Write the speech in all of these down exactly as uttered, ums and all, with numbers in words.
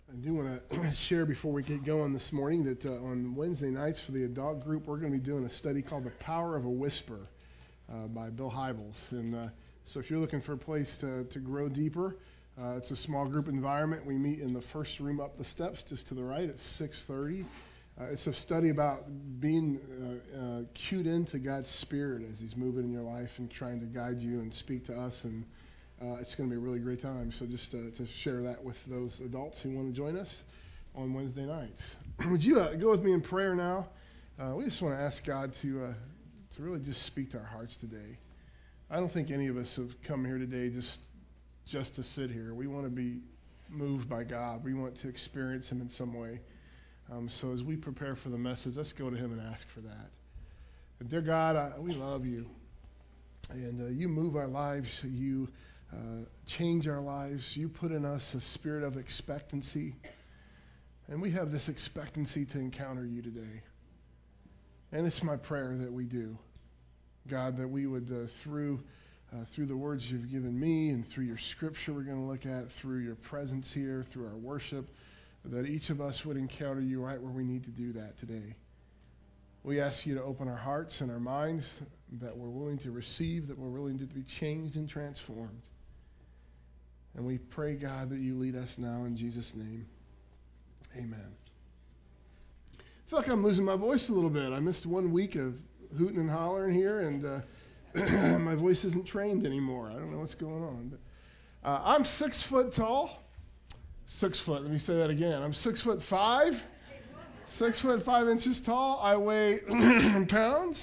I do want to share before we get going this morning that uh, on Wednesday nights for the adult group, we're going to be doing a study called The Power of a Whisper uh, by Bill Hybels. And uh, so if you're looking for a place to, to grow deeper, uh, it's a small group environment. We meet in the first room up the steps just to the right at six thirty. Uh, it's a study about being uh, uh, cued into God's Spirit as He's moving in your life and trying to guide you and speak to us. And Uh, it's going to be a really great time. So just uh, to share that with those adults who want to join us on Wednesday nights. Would you uh, go with me in prayer now? Uh, we just want to ask God to uh, to really just speak to our hearts today. I don't think any of us have come here today just just to sit here. We want to be moved by God. We want to experience Him in some way. Um, so as we prepare for the message, let's go to Him and ask for that. And dear God, I, we love You. And uh, You move our lives. You Uh, change our lives. You put in us a spirit of expectancy. And we have this expectancy to encounter You today. And it's my prayer that we do. God, that we would, uh, through uh, through the words You've given me and through Your scripture we're going to look at, through Your presence here, through our worship, that each of us would encounter You right where we need to do that today. We ask You to open our hearts and our minds, that we're willing to receive, that we're willing to be changed and transformed. And we pray, God, that You lead us now in Jesus' name. Amen. I feel like I'm losing my voice a little bit. I missed one week of hooting and hollering here, and uh, my voice isn't trained anymore. I don't know what's going on. But uh, I'm six foot tall. Six foot. Let me say that again. I'm six foot five. Six foot five inches tall. I weigh pounds.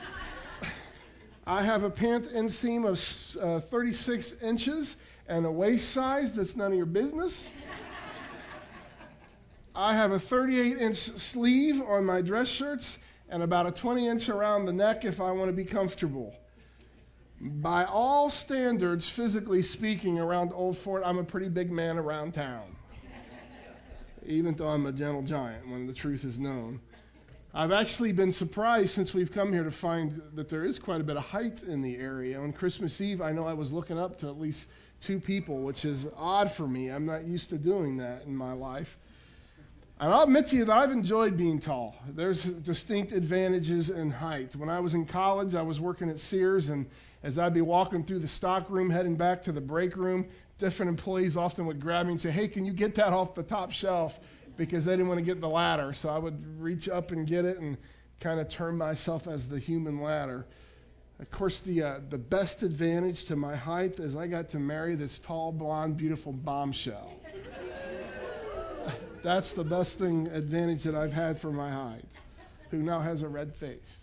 I have a pant inseam of uh, thirty-six inches and a waist size that's none of your business. I have a thirty-eight inch sleeve on my dress shirts and about a twenty inch around the neck if I want to be comfortable. By all standards, physically speaking, around Old Fort, I'm a pretty big man around town. Even though I'm a gentle giant when the truth is known. I've actually been surprised since we've come here to find that there is quite a bit of height in the area. On Christmas Eve, I know I was looking up to at least two people, which is odd for me. I'm not used to doing that in my life. And I'll admit to you that I've enjoyed being tall. There's distinct advantages in height. When I was in college, I was working at Sears, and as I'd be walking through the stock room, heading back to the break room, different employees often would grab me and say, "Hey, can you get that off the top shelf?" Because they didn't want to get the ladder. So I would reach up and get it and kind of turn myself as the human ladder. Of course, the uh, the best advantage to my height is I got to marry this tall, blonde, beautiful bombshell. That's the best thing, advantage that I've had for my height, who now has a red face.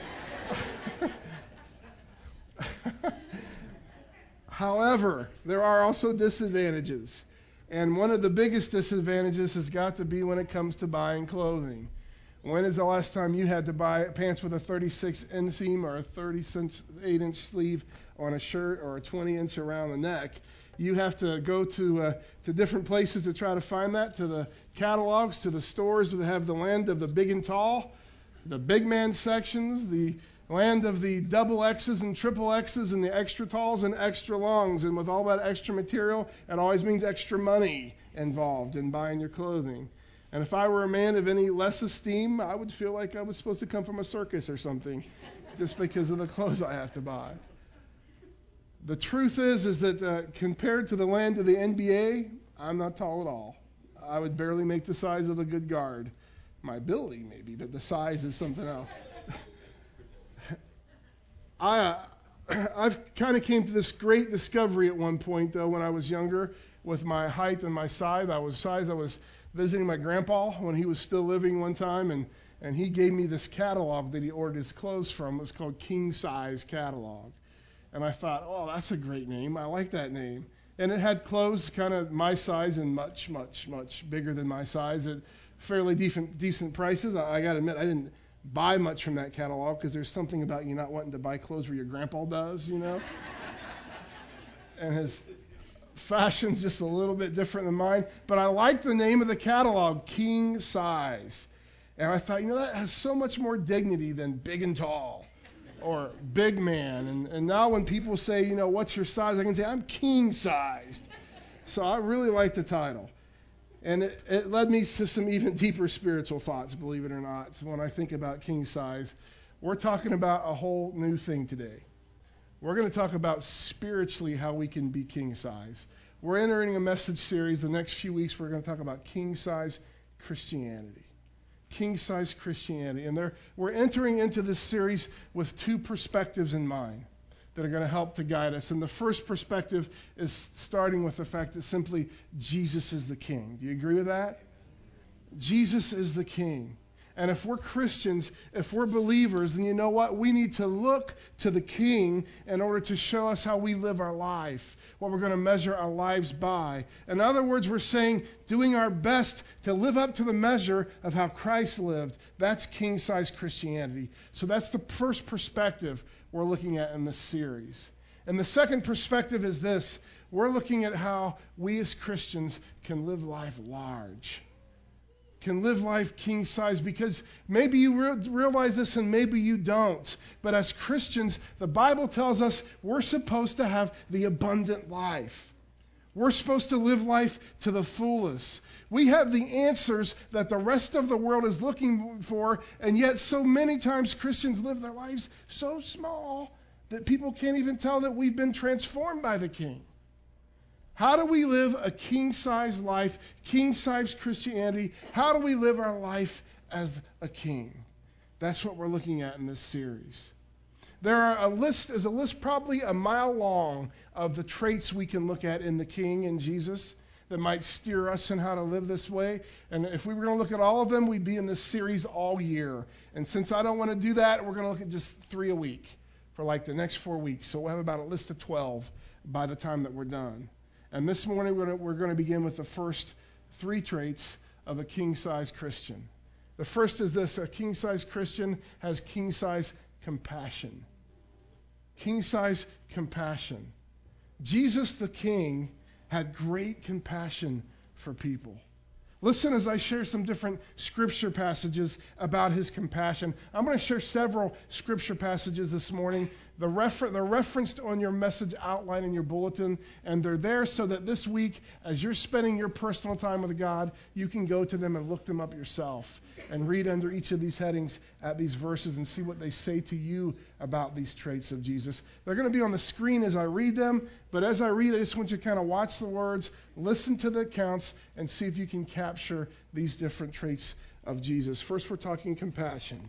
However, there are also disadvantages. And one of the biggest disadvantages has got to be when it comes to buying clothing. When is the last time you had to buy pants with a thirty-six inseam or a thirty-eight inch sleeve on a shirt or a twenty inch around the neck? You have to go to uh, to different places to try to find that, to the catalogs, to the stores that have the land of the big and tall, the big man sections, the land of the double X's and triple X's and the extra talls and extra longs. And with all that extra material, it always means extra money involved in buying your clothing. And if I were a man of any less esteem, I would feel like I was supposed to come from a circus or something just because of the clothes I have to buy. The truth is, is that uh, compared to the land of the N B A, I'm not tall at all. I would barely make the size of a good guard. My ability maybe, but the size is something else. I, uh, I've kind of came to this great discovery at one point, though, when I was younger, with my height and my size. I was size. I was visiting my grandpa when he was still living one time, and, and he gave me this catalog that he ordered his clothes from. It was called King Size Catalog. And I thought, oh, that's a great name. I like that name. And it had clothes kind of my size and much, much, much bigger than my size at fairly decent, decent prices. I, I got to admit, I didn't buy much from that catalog because there's something about you not wanting to buy clothes where your grandpa does, you know. And his fashion's just a little bit different than mine. But I like the name of the catalog, King Size. And I thought, you know, that has so much more dignity than big and tall or big man. And, and now when people say, you know, what's your size, I can say, I'm king sized. So I really like the title. And it, it led me to some even deeper spiritual thoughts, believe it or not, when I think about king size. We're talking about a whole new thing today. We're going to talk about spiritually how we can be king size. We're entering a message series. The next few weeks, we're going to talk about king size Christianity. King size Christianity. And there, we're entering into this series with two perspectives in mind that are going to help to guide us. And the first perspective is starting with the fact that simply Jesus is the king. Do you agree with that? Jesus is the king. And if we're Christians, if we're believers, then you know what? We need to look to the king in order to show us how we live our life, what we're going to measure our lives by. In other words, we're saying doing our best to live up to the measure of how Christ lived. That's king-size Christianity. So that's the first perspective we're looking at in this series. And the second perspective is this. We're looking at how we as Christians can live life large. Can live life king size, because maybe you re- realize this and maybe you don't. But as Christians, the Bible tells us we're supposed to have the abundant life. We're supposed to live life to the fullest. We have the answers that the rest of the world is looking for, and yet so many times Christians live their lives so small that people can't even tell that we've been transformed by the King. How do we live a king-size life, king-size Christianity? How do we live our life as a king? That's what we're looking at in this series. There are a list, is a list probably a mile long of the traits we can look at in the King and Jesus that might steer us in how to live this way. And if we were going to look at all of them, we'd be in this series all year. And since I don't want to do that, we're going to look at just three a week for like the next four weeks. So we'll have about a list of twelve by the time that we're done. And this morning we're going, to, we're going to begin with the first three traits of a king-size Christian. The first is this: a king-size Christian has king-size compassion. King-size compassion. Jesus the King had great compassion for people. Listen as I share some different scripture passages about his compassion. I'm going to share several scripture passages this morning. The refer- they're referenced on your message outline in your bulletin, and they're there so that this week, as you're spending your personal time with God, you can go to them and look them up yourself and read under each of these headings at these verses and see what they say to you about these traits of Jesus. They're going to be on the screen as I read them, but as I read, I just want you to kind of watch the words, listen to the accounts, and see if you can capture these different traits of Jesus. First, we're talking compassion.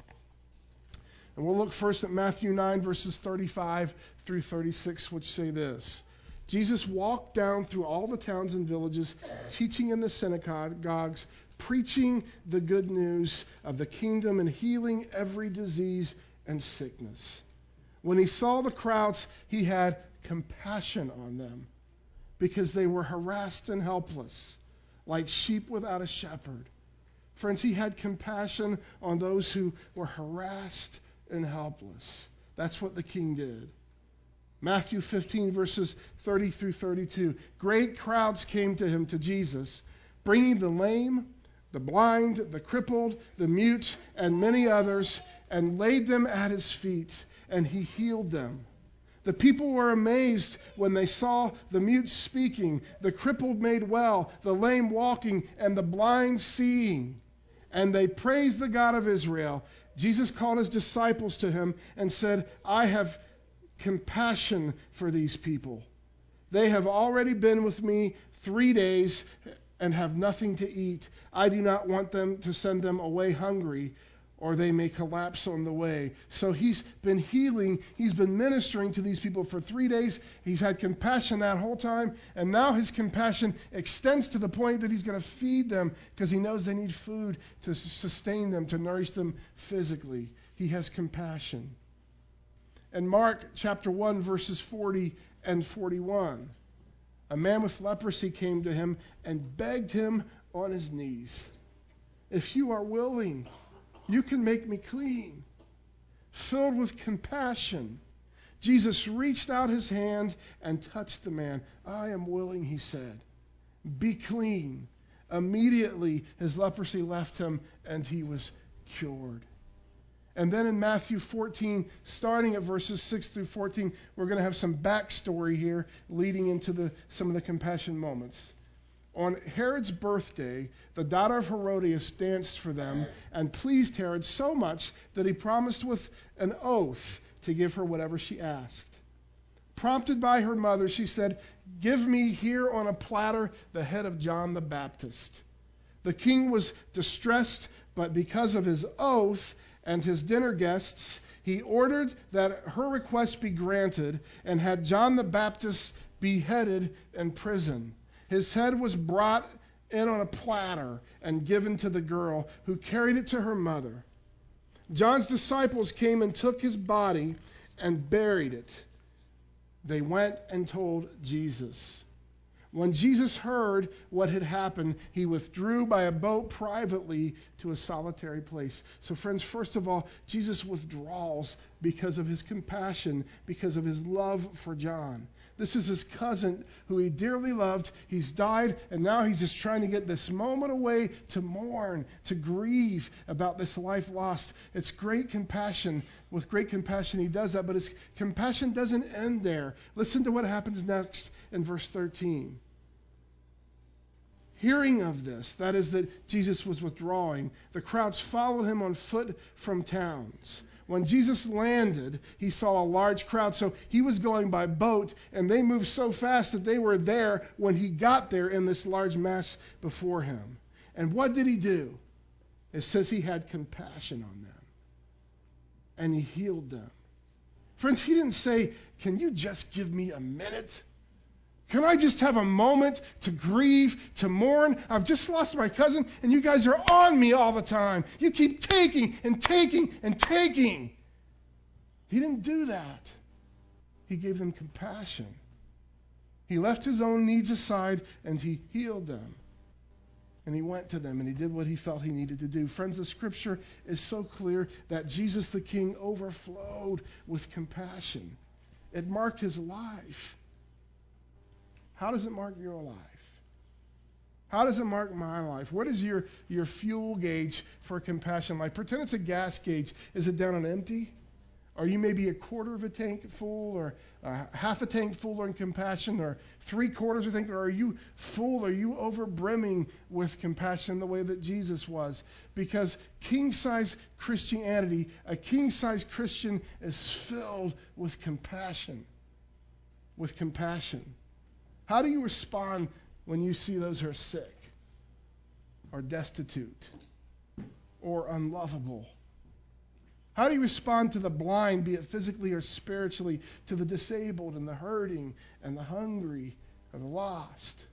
And we'll look first at Matthew nine, verses thirty-five through thirty-six, which say this. Jesus walked down through all the towns and villages, teaching in the synagogues, preaching the good news of the kingdom and healing every disease and sickness. When he saw the crowds, he had compassion on them because they were harassed and helpless, like sheep without a shepherd. Friends, he had compassion on those who were harassed and helpless. That's what the King did. Matthew fifteen, verses thirty through thirty-two. Great crowds came to him, to Jesus, bringing the lame, the blind, the crippled, the mute, and many others, and laid them at his feet, and he healed them. The people were amazed when they saw the mute speaking, the crippled made well, the lame walking, and the blind seeing. And they praised the God of Israel. Jesus called his disciples to him and said, I have compassion for these people. They have already been with me three days and have nothing to eat. I do not want them to send them away hungry, or they may collapse on the way. So he's been healing, he's been ministering to these people for three days. He's had compassion that whole time, and now his compassion extends to the point that he's going to feed them because he knows they need food to sustain them, to nourish them physically. He has compassion. In Mark chapter one, verses forty and forty-one, a man with leprosy came to him and begged him on his knees, if you are willing, you can make me clean. Filled with compassion, Jesus reached out his hand and touched the man. I am willing, he said. Be clean. Immediately his leprosy left him and he was cured. And then in Matthew fourteen, starting at verses six through fourteen, we're going to have some backstory here leading into the, some of the compassion moments. On Herod's birthday, the daughter of Herodias danced for them and pleased Herod so much that he promised with an oath to give her whatever she asked. Prompted by her mother, she said, "Give me here on a platter the head of John the Baptist." The king was distressed, but because of his oath and his dinner guests, he ordered that her request be granted and had John the Baptist beheaded in prison. His head was brought in on a platter and given to the girl, who carried it to her mother. John's disciples came and took his body and buried it. They went and told Jesus. When Jesus heard what had happened, he withdrew by a boat privately to a solitary place. So friends, first of all, Jesus withdraws because of his compassion, because of his love for John. This is his cousin who he dearly loved. He's died, and now he's just trying to get this moment away to mourn, to grieve about this life lost. It's great compassion. With great compassion, he does that, but his compassion doesn't end there. Listen to what happens next in verse thirteen. Hearing of this, that is, that Jesus was withdrawing, the crowds followed him on foot from towns. When Jesus landed, he saw a large crowd, so he was going by boat, and they moved so fast that they were there when he got there in this large mass before him. And what did he do? It says he had compassion on them, and he healed them. Friends, he didn't say, "Can you just give me a minute? Can I just have a moment to grieve, to mourn? I've just lost my cousin, and you guys are on me all the time. You keep taking and taking and taking." He didn't do that. He gave them compassion. He left his own needs aside, and he healed them. And he went to them, and he did what he felt he needed to do. Friends, the scripture is so clear that Jesus the King overflowed with compassion. It marked his life. How does it mark your life? How does it mark my life? What is your, your fuel gauge for compassion like? Pretend it's a gas gauge. Is it down and empty? Are you maybe a quarter of a tank full, or uh, half a tank full in compassion, or three quarters of a tank? Or are you full? Are you overbrimming with compassion the way that Jesus was? Because king-size Christianity, a king-size Christian is filled with compassion. With compassion. How do you respond when you see those who are sick, or destitute, or unlovable? How do you respond to the blind, be it physically or spiritually, to the disabled and the hurting and the hungry or the lost?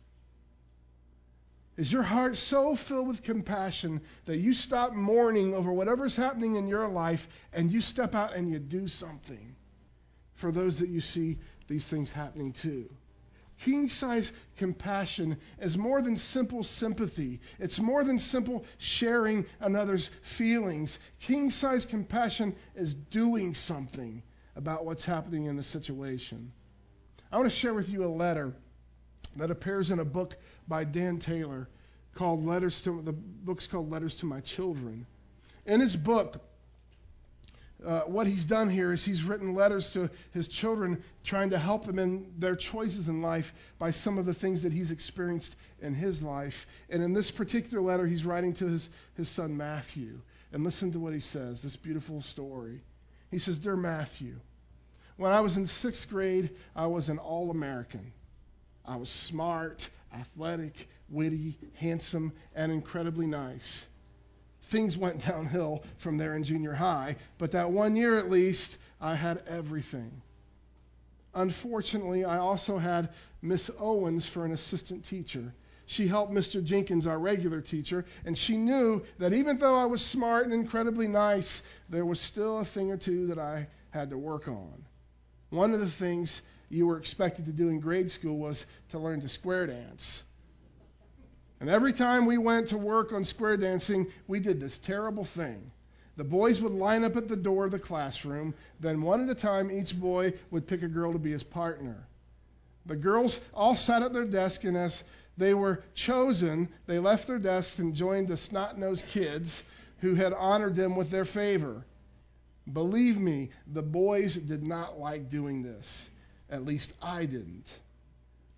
Is your heart so filled with compassion that you stop mourning over whatever's happening in your life and you step out and you do something for those that you see these things happening to? King-size compassion is more than simple sympathy. It's more than simple sharing another's feelings. King-size compassion is doing something about what's happening in the situation. I want to share with you a letter that appears in a book by Dan Taylor called Letters to, the book's called Letters to My Children. In his book, Uh, what he's done here is he's written letters to his children trying to help them in their choices in life by some of the things that he's experienced in his life. And in this particular letter, he's writing to his, his son Matthew. And listen to what he says, this beautiful story. He says, "Dear Matthew, when I was in sixth grade, I was an all-American. I was smart, athletic, witty, handsome, and incredibly nice. Things went downhill from there in junior high, but that one year at least, I had everything. Unfortunately, I also had Miss Owens for an assistant teacher. She helped Mister Jenkins, our regular teacher, and she knew that even though I was smart and incredibly nice, there was still a thing or two that I had to work on. One of the things you were expected to do in grade school was to learn to square dance. And every time we went to work on square dancing, we did this terrible thing. The boys would line up at the door of the classroom. Then one at a time, each boy would pick a girl to be his partner. The girls all sat at their desk, and as they were chosen, they left their desks and joined the snot-nosed kids who had honored them with their favor. Believe me, the boys did not like doing this. At least I didn't.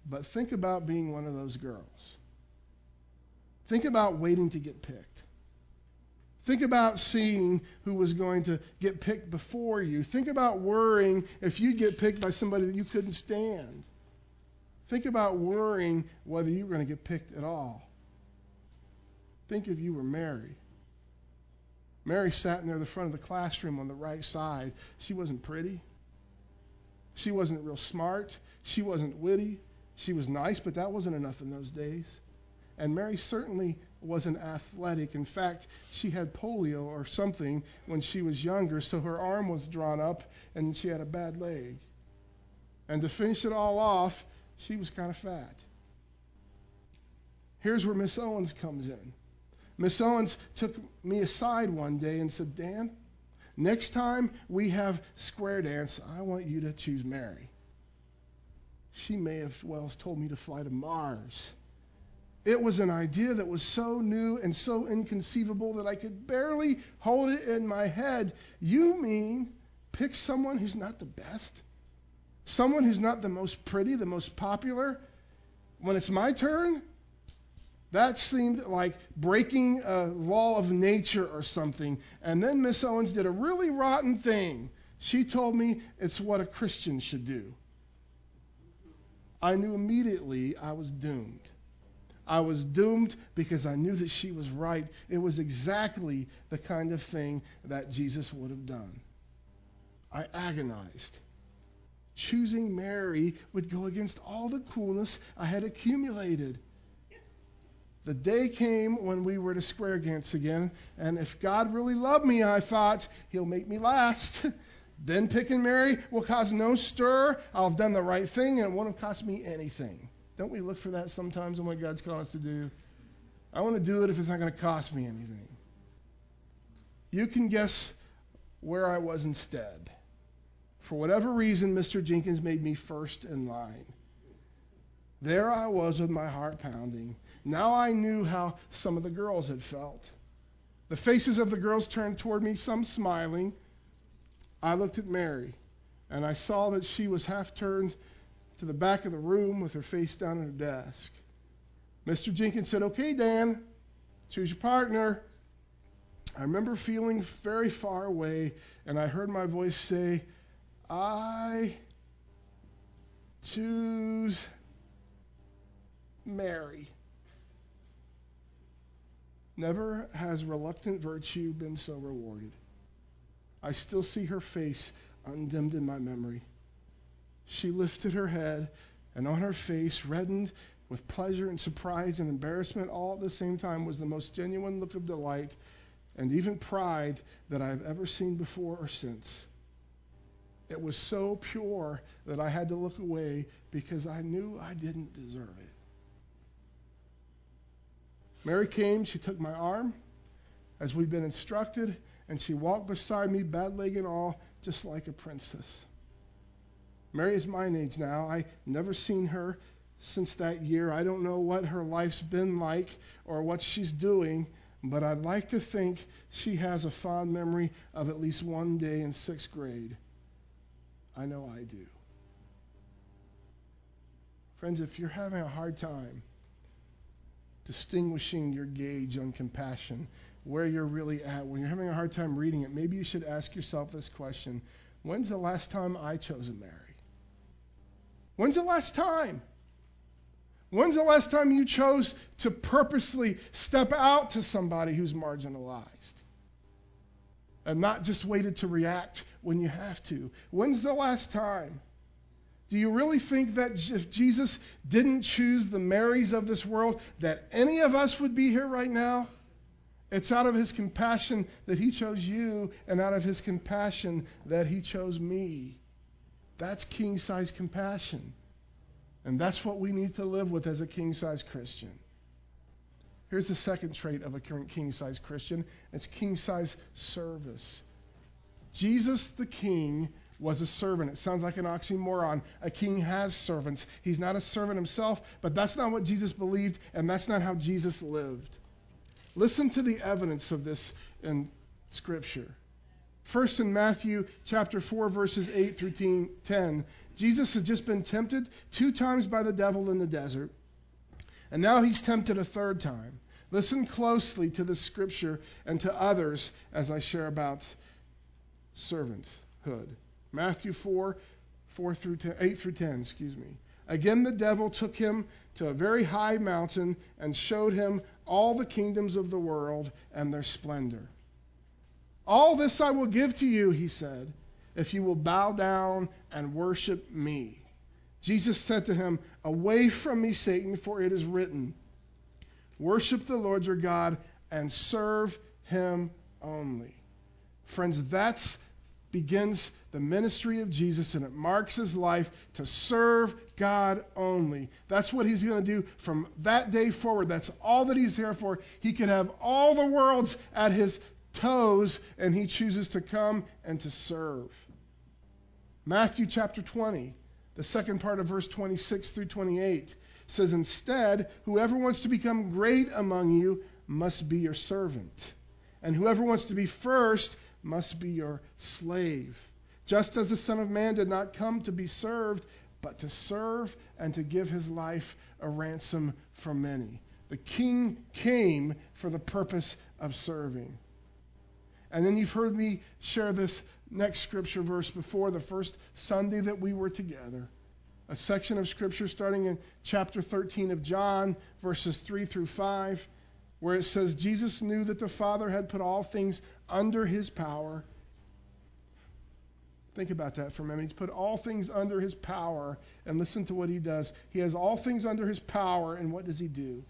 But think about being one of those girls. Think about waiting to get picked. Think about seeing who was going to get picked before you. Think about worrying if you get picked by somebody that you couldn't stand. Think about worrying whether you were going to get picked at all. Think if you were Mary. Mary sat near the front of the classroom on the right side. She wasn't pretty. She wasn't real smart. She wasn't witty. She was nice, but that wasn't enough in those days. And Mary certainly wasn't athletic. In fact, she had polio or something when she was younger, so her arm was drawn up and she had a bad leg. And to finish it all off, she was kind of fat. Here's where Miss Owens comes in. Miss Owens took me aside one day and said, Dan, next time we have square dance, I want you to choose Mary. She may have well told me to fly to Mars. It was an idea that was so new and so inconceivable that I could barely hold it in my head. You mean pick someone who's not the best? Someone who's not the most pretty, the most popular? When it's my turn? That seemed like breaking a law of nature or something. And then Miss Owens did a really rotten thing. She told me it's what a Christian should do. I knew immediately I was doomed. I was doomed because I knew that she was right. It was exactly the kind of thing that Jesus would have done. I agonized. Choosing Mary would go against all the coolness I had accumulated. The day came when we were to square dance again, and if God really loved me, I thought, he'll make me last. Then picking Mary will cause no stir. I'll have done the right thing, and it won't have cost me anything. Don't we look for that sometimes in what God's calling us to do? I want to do it if it's not going to cost me anything. You can guess where I was instead. For whatever reason, Mister Jenkins made me first in line. There I was with my heart pounding. Now I knew how some of the girls had felt. The faces of the girls turned toward me, some smiling. I looked at Mary, and I saw that she was half turned to the back of the room with her face down at her desk. Mister Jenkins said, "Okay, Dan, choose your partner." I remember feeling very far away, and I heard my voice say, "I choose Mary." Never has reluctant virtue been so rewarded. I still see her face undimmed in my memory. She lifted her head, and on her face, reddened with pleasure and surprise and embarrassment all at the same time, was the most genuine look of delight and even pride that I have ever seen before or since. It was so pure that I had to look away because I knew I didn't deserve it. Mary came, she took my arm as we'd been instructed, and she walked beside me, bad leg and all, just like a princess. Mary is my age now. I never seen her since that year. I don't know what her life's been like or what she's doing, but I'd like to think she has a fond memory of at least one day in sixth grade. I know I do. Friends, if you're having a hard time distinguishing your gauge on compassion, where you're really at, when you're having a hard time reading it, maybe you should ask yourself this question: when's the last time I chose a Mary? When's the last time? When's the last time you chose to purposely step out to somebody who's marginalized and not just waited to react when you have to? When's the last time? Do you really think that if Jesus didn't choose the Marys of this world, that any of us would be here right now? It's out of his compassion that he chose you, and out of his compassion that he chose me. That's king-size compassion. And that's what we need to live with as a king-size Christian. Here's the second trait of a king-size Christian. It's king-size service. Jesus the King was a servant. It sounds like an oxymoron. A king has servants. He's not a servant himself, but that's not what Jesus believed, and that's not how Jesus lived. Listen to the evidence of this in Scripture. First, in Matthew chapter four, verses eight through ten, Jesus has just been tempted two times by the devil in the desert, and now he's tempted a third time. Listen closely to the scripture and to others as I share about servanthood. Matthew four, four through ten, eight through ten, excuse me. Again, the devil took him to a very high mountain and showed him all the kingdoms of the world and their splendor. All this I will give to you, he said, if you will bow down and worship me. Jesus said to him, away from me, Satan, for it is written, worship the Lord your God and serve him only. Friends, that begins the ministry of Jesus, and it marks his life to serve God only. That's what he's going to do from that day forward. That's all that he's here for. He could have all the worlds at his toes, and he chooses to come and to serve. Matthew chapter twenty, the second part of verse twenty-six through twenty-eight says, instead, whoever wants to become great among you must be your servant, and whoever wants to be first must be your slave. Just as the Son of Man did not come to be served, but to serve and to give his life a ransom for many. The King came for the purpose of serving. And then you've heard me share this next scripture verse before, the first Sunday that we were together. A section of scripture starting in chapter thirteen of John, verses three through five, where it says, Jesus knew that the Father had put all things under his power. Think about that for a minute. He's put all things under his power, and listen to what he does. He has all things under his power, and what does he do?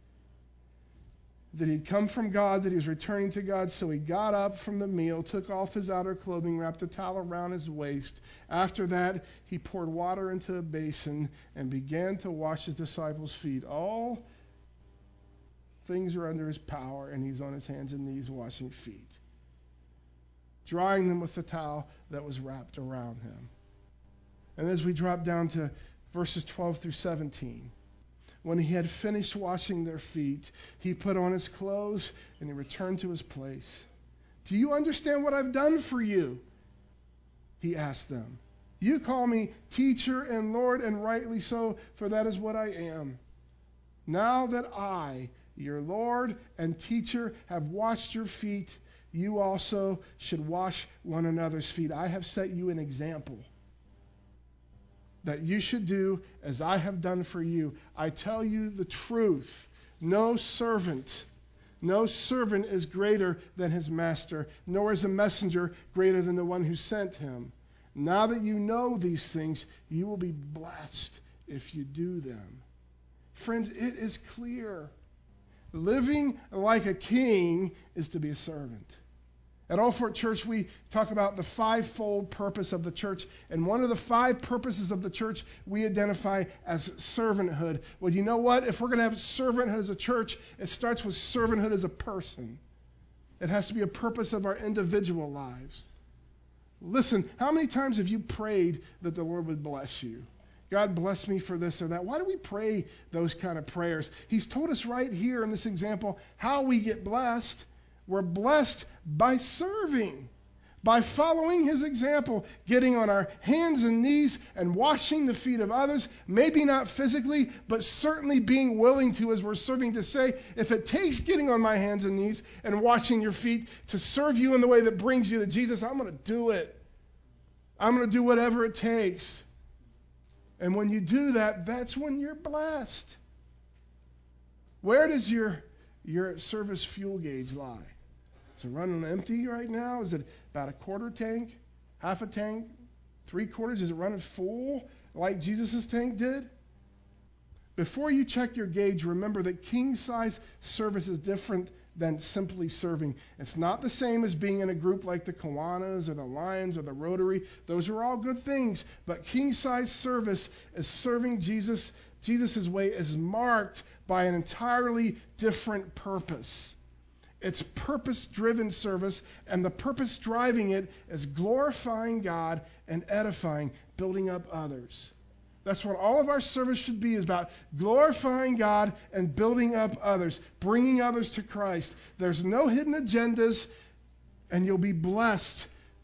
That he'd come from God, that he was returning to God, so he got up from the meal, took off his outer clothing, wrapped a towel around his waist. After that, he poured water into a basin and began to wash his disciples' feet. All things are under his power, and he's on his hands and knees washing feet, drying them with the towel that was wrapped around him. And as we drop down to verses twelve through seventeen, when he had finished washing their feet, he put on his clothes and he returned to his place. Do you understand what I've done for you? He asked them. You call me teacher and Lord, and rightly so, for that is what I am. Now that I, your Lord and teacher, have washed your feet, you also should wash one another's feet. I have set you an example that you should do as I have done for you. I tell you the truth. No servant, no servant is greater than his master, nor is a messenger greater than the one who sent him. Now that you know these things, you will be blessed if you do them. Friends, it is clear. Living like a king is to be a servant. At Old Fort Church, we talk about the fivefold purpose of the church, and one of the five purposes of the church we identify as servanthood. Well, you know what? If we're going to have servanthood as a church, it starts with servanthood as a person. It has to be a purpose of our individual lives. Listen, how many times have you prayed that the Lord would bless you? God bless me for this or that. Why do we pray those kind of prayers? He's told us right here in this example how we get blessed. We're blessed by serving, by following his example, getting on our hands and knees and washing the feet of others, maybe not physically, but certainly being willing to, as we're serving, to say, if it takes getting on my hands and knees and washing your feet to serve you in the way that brings you to Jesus, I'm going to do it. I'm going to do whatever it takes. And when you do that, that's when you're blessed. Where does your, your service fuel gauge lie? Is it running empty right now? Is it about a quarter tank, half a tank, three quarters? Is it running full like Jesus' tank did? Before you check your gauge, remember that king-size service is different than simply serving. It's not the same as being in a group like the Kiwanis or the Lions or the Rotary. Those are all good things. But king-size service is serving Jesus. Jesus' way is marked by an entirely different purpose. It's purpose-driven service, and the purpose driving it is glorifying God and edifying, building up others. That's what all of our service should be, is about glorifying God and building up others, bringing others to Christ. There's no hidden agendas, and you'll be blessed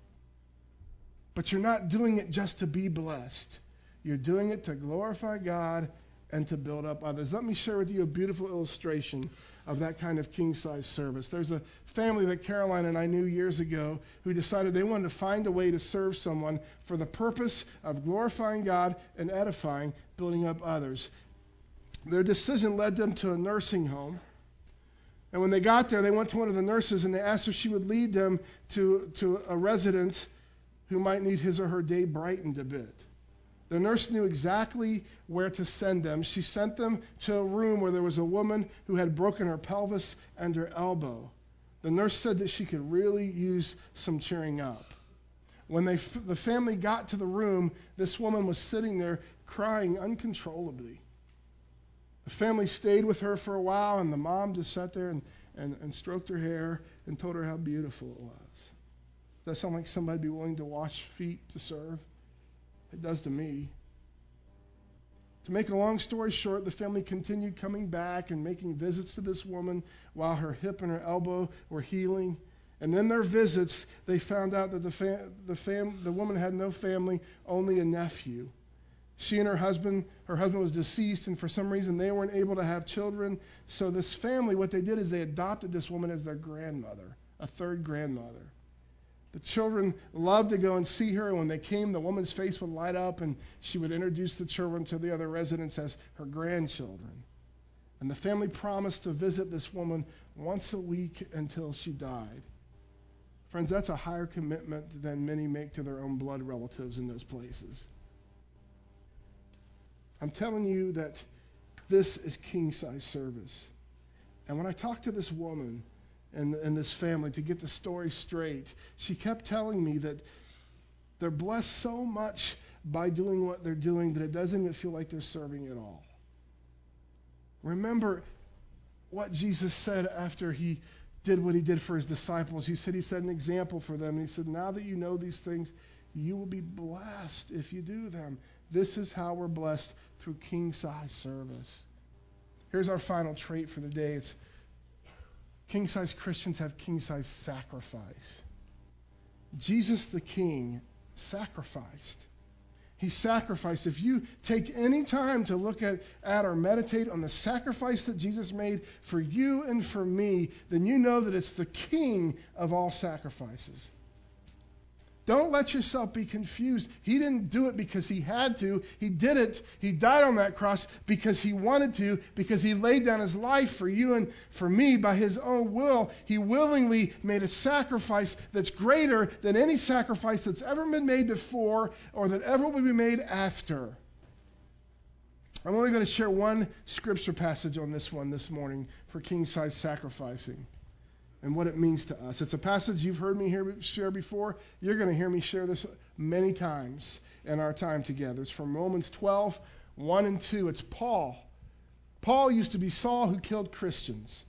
But you're not doing it just to be blessed. You're doing it to glorify God and to build up others. Let me share with you a beautiful illustration of that kind of king-size service. There's a family that Caroline and I knew years ago who decided they wanted to find a way to serve someone for the purpose of glorifying God and edifying, building up others. Their decision led them to a nursing home. And when they got there, they went to one of the nurses and they asked if she would lead them to, to a resident who might need his or her day brightened a bit. The nurse knew exactly where to send them. She sent them to a room where there was a woman who had broken her pelvis and her elbow. The nurse said that she could really use some cheering up. When they, the family got to the room, this woman was sitting there crying uncontrollably. The family stayed with her for a while, and the mom just sat there and, and, and stroked her hair and told her how beautiful it was. Does that sound like somebody be willing to wash feet to serve? It does to me. To make a long story short, the family continued coming back and making visits to this woman while her hip and her elbow were healing. And in their visits, they found out that the fam- the, fam- the woman had no family, only a nephew. She and her husband, her husband was deceased, and for some reason they weren't able to have children. So this family, what they did is they adopted this woman as their grandmother, a third grandmother. The children loved to go and see her, and when they came, the woman's face would light up, and she would introduce the children to the other residents as her grandchildren. And the family promised to visit this woman once a week until she died. Friends, that's a higher commitment than many make to their own blood relatives in those places. I'm telling you that this is king-size service. And when I talked to this woman and, and this family to get the story straight, she kept telling me that they're blessed so much by doing what they're doing that it doesn't even feel like they're serving at all. Remember what Jesus said after he did what he did for his disciples. He said he set an example for them. And he said, now that you know these things, you will be blessed if you do them. This is how we're blessed, through king-size service. Here's our final trait for the day. It's king-size Christians have king-size sacrifice. Jesus the King sacrificed. He sacrificed. If you take any time to look at, at or meditate on the sacrifice that Jesus made for you and for me, then you know that it's the King of all sacrifices. Don't let yourself be confused. He didn't do it because he had to. He did it. He died on that cross because he wanted to, because he laid down his life for you and for me by his own will. He willingly made a sacrifice that's greater than any sacrifice that's ever been made before or that ever will be made after. I'm only going to share one scripture passage on this one this morning for king-size sacrificing and what it means to us. It's a passage you've heard me hear, share before. You're going to hear me share this many times in our time together. It's from Romans twelve, one and two. It's Paul. Paul used to be Saul who killed Christians.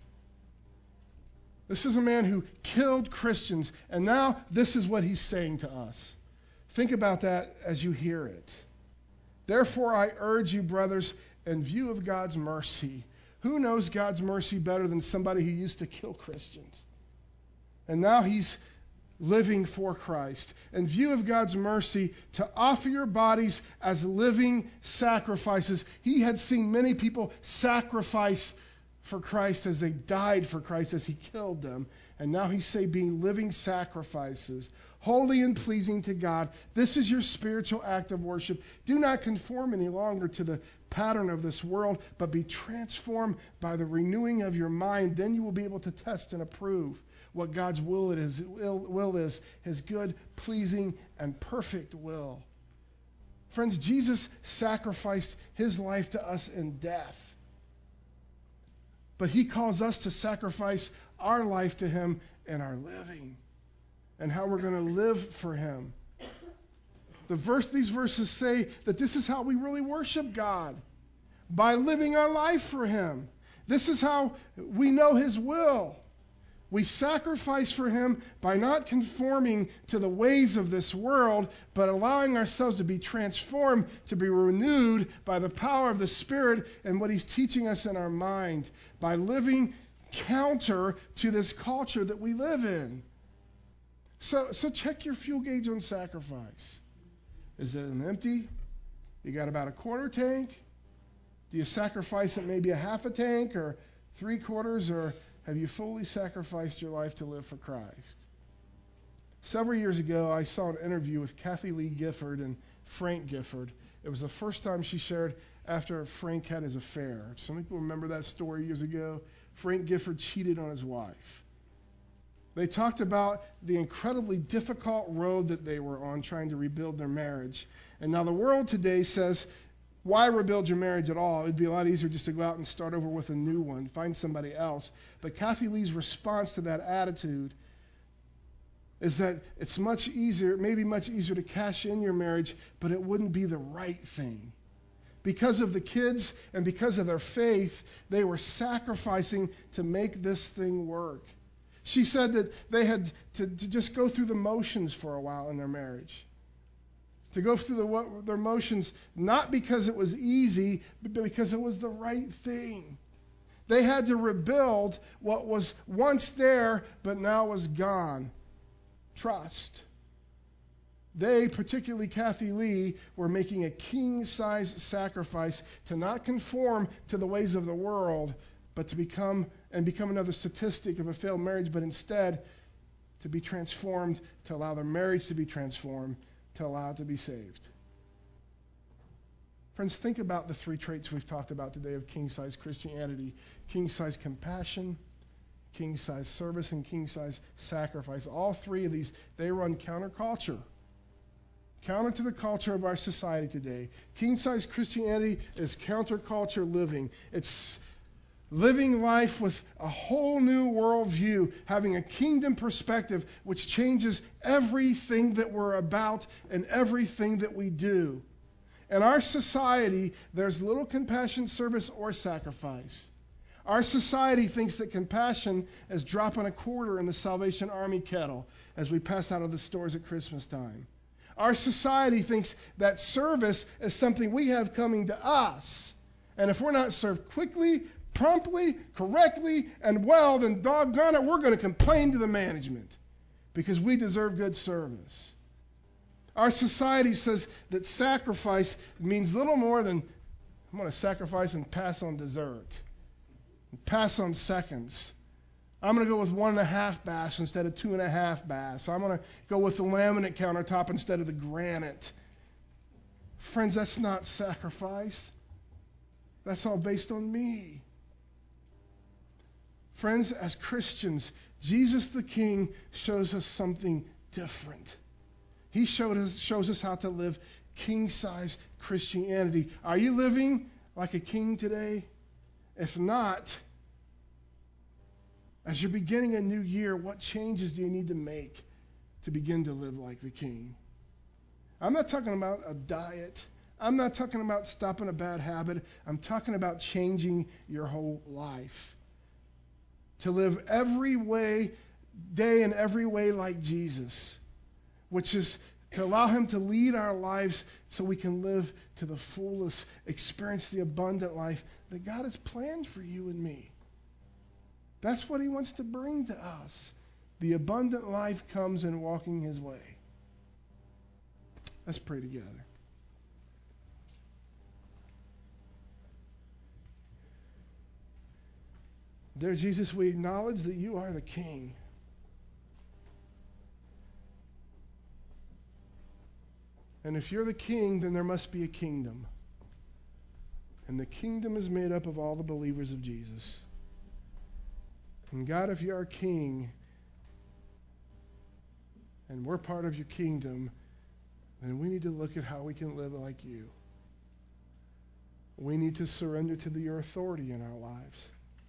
This is a man who killed Christians, and now this is what he's saying to us. Think about that as you hear it. Therefore, I urge you, brothers, in view of God's mercy. Who knows God's mercy better than somebody who used to kill Christians? And now he's living for Christ. In view of God's mercy, to offer your bodies as living sacrifices. He had seen many people sacrifice for Christ as they died for Christ, as he killed them. And now he's saying being living sacrifices, holy and pleasing to God. This is your spiritual act of worship. Do not conform any longer to the pattern of this world, but be transformed by the renewing of your mind. Then you will be able to test and approve what God's will is, will is, his good, pleasing, and perfect will. Friends, Jesus sacrificed his life to us in death. But he calls us to sacrifice our life to him in our living and how we're going to live for him. The verse, these verses say that this is how we really worship God, by living our life for him. This is how we know his will. We sacrifice for him by not conforming to the ways of this world, but allowing ourselves to be transformed, to be renewed by the power of the Spirit and what he's teaching us in our mind, by living counter to this culture that we live in. So, so check your fuel gauge on sacrifice. Is it an empty? You got about a quarter tank? Do you sacrifice it maybe a half a tank or three quarters, or have you fully sacrificed your life to live for Christ? Several years ago, I saw an interview with Kathy Lee Gifford and Frank Gifford. It was the first time she shared after Frank had his affair. Some people remember that story years ago. Frank Gifford cheated on his wife. They talked about the incredibly difficult road that they were on trying to rebuild their marriage. And now the world today says, why rebuild your marriage at all? It would be a lot easier just to go out and start over with a new one, find somebody else. But Kathy Lee's response to that attitude is that it's much easier, maybe much easier to cash in your marriage, but it wouldn't be the right thing. Because of the kids and because of their faith, they were sacrificing to make this thing work. She said that they had to, to just go through the motions for a while in their marriage. To go through the, what, their motions, not because it was easy, but because it was the right thing. They had to rebuild what was once there, but now was gone. Trust. They, particularly Kathy Lee, were making a king-size sacrifice to not conform to the ways of the world, but to become and become another statistic of a failed marriage, but instead to be transformed, to allow their marriage to be transformed, to allow it to be saved. Friends, think about the three traits we've talked about today of king-size Christianity: king-size compassion, king-size service, and king-size sacrifice. All three of these, they run counterculture. Counter to the culture of our society today. King-size Christianity is counterculture living. It's living life with a whole new worldview, having a kingdom perspective which changes everything that we're about and everything that we do. In our society, there's little compassion, service, or sacrifice. Our society thinks that compassion is dropping a quarter in the Salvation Army kettle as we pass out of the stores at Christmas time. Our society thinks that service is something we have coming to us. And if we're not served quickly, promptly, correctly, and well, then doggone it, we're going to complain to the management because we deserve good service. Our society says that sacrifice means little more than I'm going to sacrifice and pass on dessert, and pass on seconds. I'm going to go with one and a half bass instead of two and a half bass. I'm going to go with the laminate countertop instead of the granite. Friends, that's not sacrifice. That's all based on me. Friends, as Christians, Jesus the King shows us something different. He showed us, shows us how to live king-size Christianity. Are you living like a king today? If not, as you're beginning a new year, what changes do you need to make to begin to live like the king? I'm not talking about a diet. I'm not talking about stopping a bad habit. I'm talking about changing your whole life. To live every way, day in every way like Jesus, which is to allow him to lead our lives so we can live to the fullest, experience the abundant life that God has planned for you and me. That's what he wants to bring to us. The abundant life comes in walking his way. Let's pray together. Dear Jesus, we acknowledge that you are the King. And if you're the King, then there must be a kingdom. And the kingdom is made up of all the believers of Jesus. And God, if you're our King, and we're part of your kingdom, then we need to look at how we can live like you. We need to surrender to the, your authority in our lives.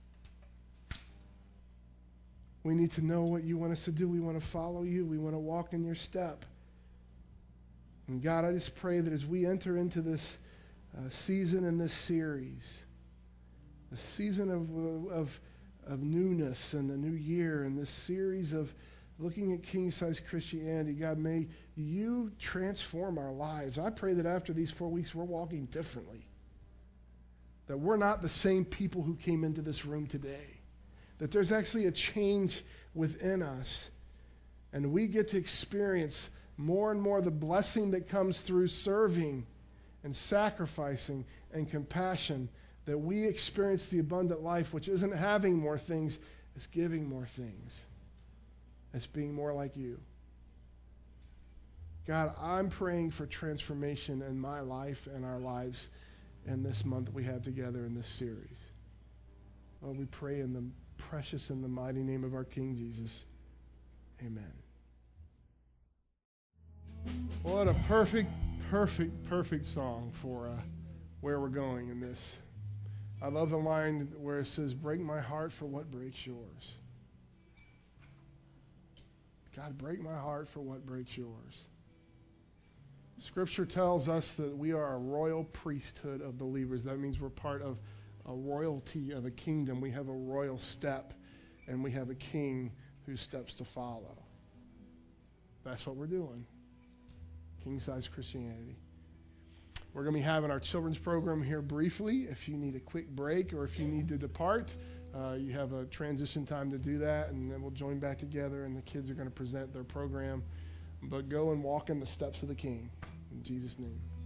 We need to know what you want us to do. We want to follow you. We want to walk in your step. And God, I just pray that as we enter into this uh, season and this series, the season of, of, of newness and the new year and this series of looking at king-size Christianity, God, may you transform our lives. I pray that after these four weeks, we're walking differently. That we're not the same people who came into this room today. That there's actually a change within us. And we get to experience more and more the blessing that comes through serving and sacrificing and compassion, that we experience the abundant life, which isn't having more things, it's giving more things. It's being more like you. God, I'm praying for transformation in my life and our lives in this month that we have together in this series. Lord, we pray in the precious and the mighty name of our King Jesus. Amen. What a perfect, perfect, perfect song for uh, where we're going in this. I love the line where it says, break my heart for what breaks yours. God, break my heart for what breaks yours. Scripture tells us that we are a royal priesthood of believers. That means we're part of a royalty of a kingdom. We have a royal step, and we have a king whose steps to follow. That's what we're doing. King-size Christianity. We're going to be having our children's program here briefly. If you need a quick break or if you need to depart, uh, you have a transition time to do that, and then we'll join back together, and the kids are going to present their program. But go and walk in the steps of the King. In Jesus' name.